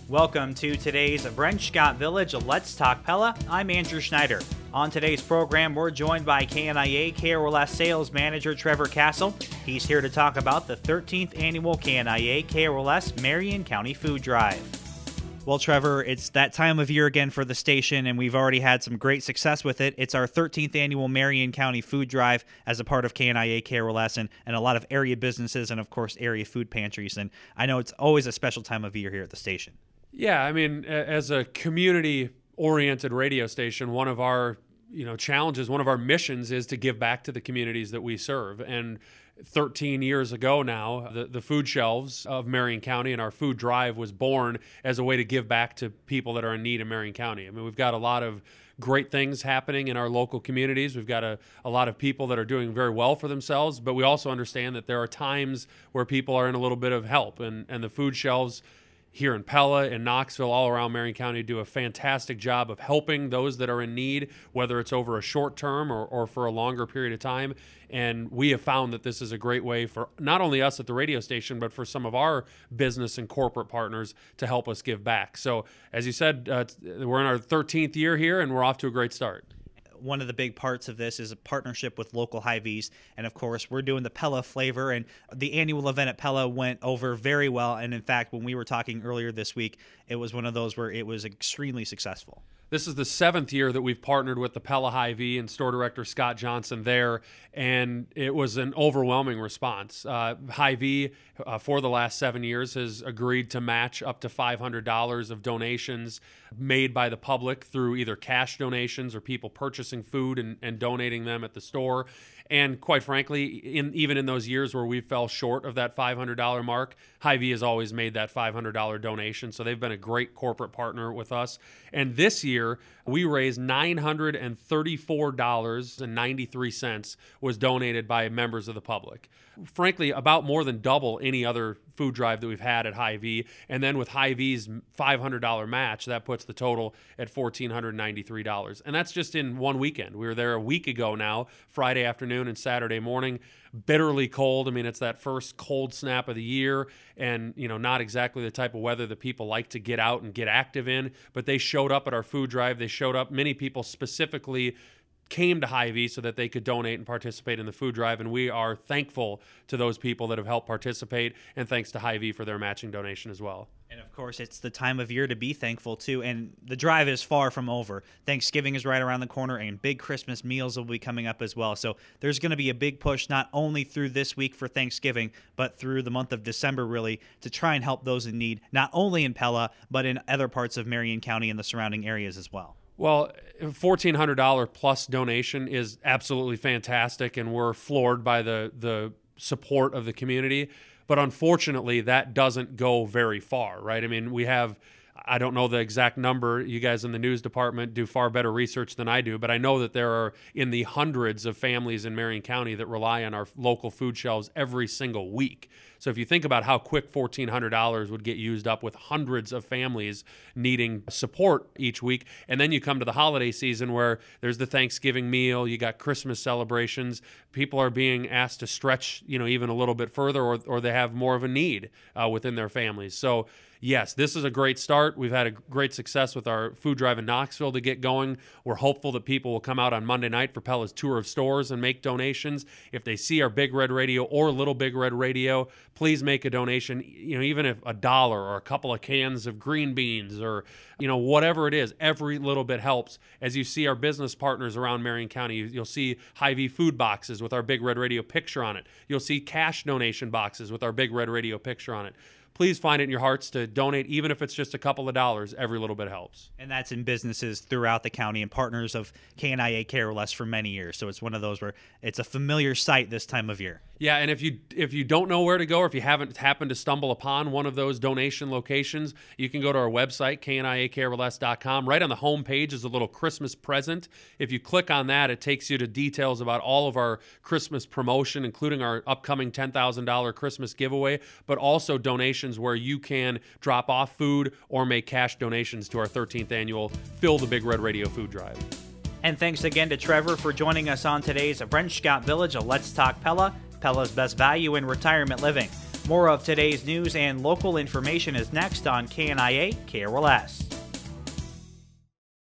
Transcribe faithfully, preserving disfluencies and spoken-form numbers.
Welcome to today's Brent Scott Village Let's Talk Pella. I'm Andrew Schneider. On today's program, we're joined by K N I A K R O L Sales Manager Trevor Castle. He's here to talk about the thirteenth Annual K N I A K R O L Marion County Food Drive. Well, Trevor, it's that time of year again for the station, and we've already had some great success with it. It's our thirteenth Annual Marion County Food Drive as a part of K N I A K R O L and, and a lot of area businesses and, of course, area food pantries. And I know it's always a special time of year here at the station. Yeah, I mean, as a community-oriented radio station, one of our you know challenges, one of our missions is to give back to the communities that we serve. And thirteen years ago now, the, the food shelves of Marion County and our food drive was born as a way to give back to people that are in need in Marion County. I mean, we've got a lot of great things happening in our local communities. We've got a, a lot of people that are doing very well for themselves, but we also understand that there are times where people are in a little bit of help, and, and the food shelves here in Pella and Knoxville, all around Marion County, do a fantastic job of helping those that are in need, whether it's over a short term or, or for a longer period of time. And we have found that this is a great way for not only us at the radio station, but for some of our business and corporate partners to help us give back. So, as you said, uh, we're in our thirteenth year here, and we're off to a great start. One of the big parts of this is a partnership with local Hy-Vees. And of course, we're doing the Pella flavor, and the annual event at Pella went over very well. And in fact, when we were talking earlier this week, it was one of those where it was extremely successful. This is the seventh year that we've partnered with the Pella Hy-Vee and store director Scott Johnson there, and it was an overwhelming response. Uh, Hy-Vee, uh, for the last seven years, has agreed to match up to five hundred dollars of donations made by the public through either cash donations or people purchasing food and, and donating them at the store. And quite frankly, in, even in those years where we fell short of that five hundred dollars mark, Hy-Vee has always made that five hundred dollars donation. So they've been a great corporate partner with us. And this year, we raised nine hundred thirty-four dollars and ninety-three cents was donated by members of the public. Frankly, about more than double any other food drive that we've had at Hy-Vee. And then with Hy-Vee's five hundred dollars match, that puts the total at one thousand four hundred ninety-three dollars. And that's just in one weekend. We were there a week ago now, Friday afternoon and Saturday morning. Bitterly cold. I mean, it's that first cold snap of the year, and, you know, not exactly the type of weather that people like to get out and get active in, but they showed up at our food drive. They showed up. Many people specifically came to Hy-Vee so that they could donate and participate in the food drive, and we are thankful to those people that have helped participate, and thanks to Hy-Vee for their matching donation as well. And of course, it's the time of year to be thankful too, and the drive is far from over. Thanksgiving is right around the corner, and big Christmas meals will be coming up as well. So there's going to be a big push not only through this week for Thanksgiving, but through the month of December, really, to try and help those in need, not only in Pella, but in other parts of Marion County and the surrounding areas as well. Well, fourteen hundred dollars plus donation is absolutely fantastic, and we're floored by the the support of the community. But unfortunately, that doesn't go very far, right? I mean, we have, I don't know the exact number. You guys in the news department do far better research than I do, but I know that there are in the hundreds of families in Marion County that rely on our local food shelves every single week. So if you think about how quick fourteen hundred dollars would get used up with hundreds of families needing support each week, and then you come to the holiday season where there's the Thanksgiving meal, you got Christmas celebrations, people are being asked to stretch, you know, even a little bit further, or, or they have more of a need uh, within their families. So yes, this is a great start. We've had a great success with our food drive in Knoxville to get going. We're hopeful that people will come out on Monday night for Pella's tour of stores and make donations. If they see our Big Red Radio or Little Big Red Radio, please make a donation. You know, even if a dollar or a couple of cans of green beans or, you know, whatever it is, every little bit helps. As you see our business partners around Marion County, you'll see Hy-Vee food boxes with our Big Red Radio picture on it. You'll see cash donation boxes with our Big Red Radio picture on it. Please find it in your hearts to donate, even if it's just a couple of dollars. Every little bit helps. And that's in businesses throughout the county and partners of K N I A K R O L for many years. So it's one of those where it's a familiar sight this time of year. Yeah, and if you if you don't know where to go, or if you haven't happened to stumble upon one of those donation locations, you can go to our website, K N I A K R O L S dot com. Right on the home page is a little Christmas present. If you click on that, it takes you to details about all of our Christmas promotion, including our upcoming ten thousand dollars Christmas giveaway, but also donations where you can drop off food or make cash donations to our thirteenth annual Fill the Big Red Radio Food Drive. And thanks again to Trevor for joining us on today's Brent Scott Village, a Let's Talk Pella, Pella's best value in retirement living. More of today's news and local information is next on K N I A K R L S.